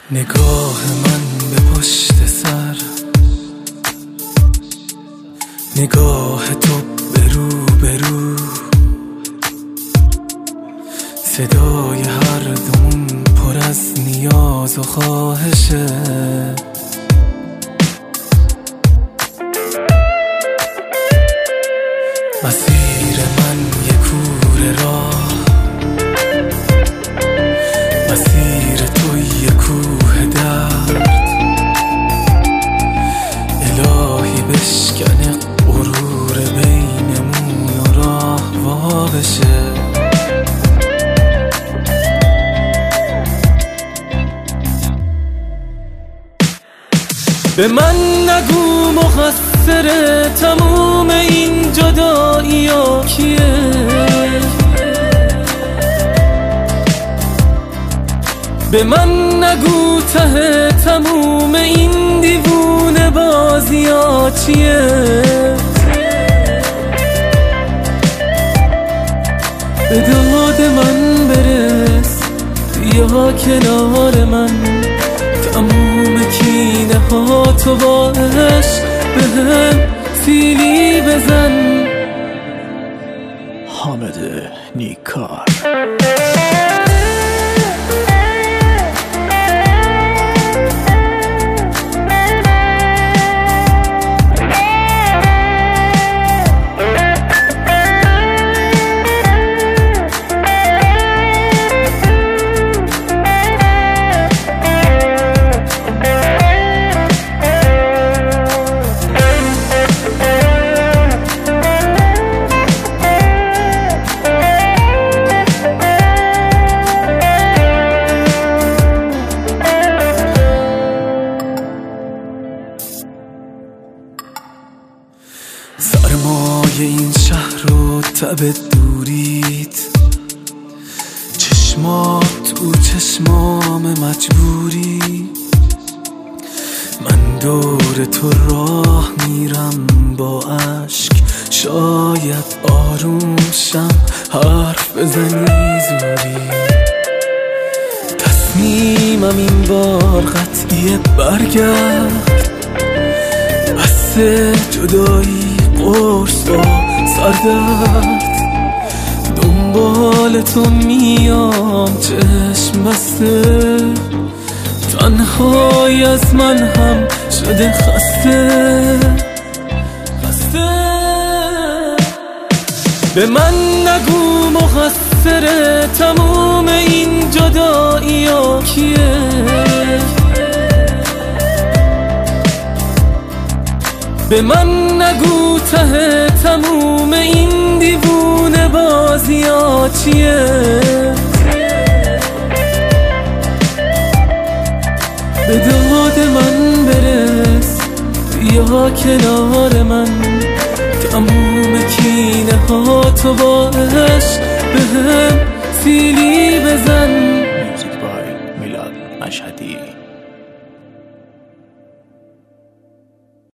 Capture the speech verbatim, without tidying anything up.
نگاه من به پشت سر، نگاه تو به رو به رو، صدای هر دومون پر از نیاز و خواهشه. مسیر من یه کوره راه، مسیر تو یه کوه درد. الهی بشکنه غرور بینمون و راه وا بشه. به من نگو مقصر تموم این جدایی ها کیه، به من نگو ته تموم این دیوونه بازی ها چیه. به داد من برس بیا کنار من، تموم کینه ها تو با عشق به هم سیلی بزن. حامد نیکار. سرمایه این شهر و تب دوریت، چشمات تو چشمام مجبوری. من دور تو راه میرم با عشق، شاید آروم شم حرف بزنی زوری. تصمیمم این بار قطعیه برگرد، بس جدایی قرص با سردرد. دنبال تو میام چشم بسته، تنهایی از من هم شده خسته خسته. به من نگو مقصر تموم این جدایی ها کیه، به من نگو ته تموم این دیوونه بازی ها چیه. به داد من برس بیا کنار من، تموم کینه ها تو با عشق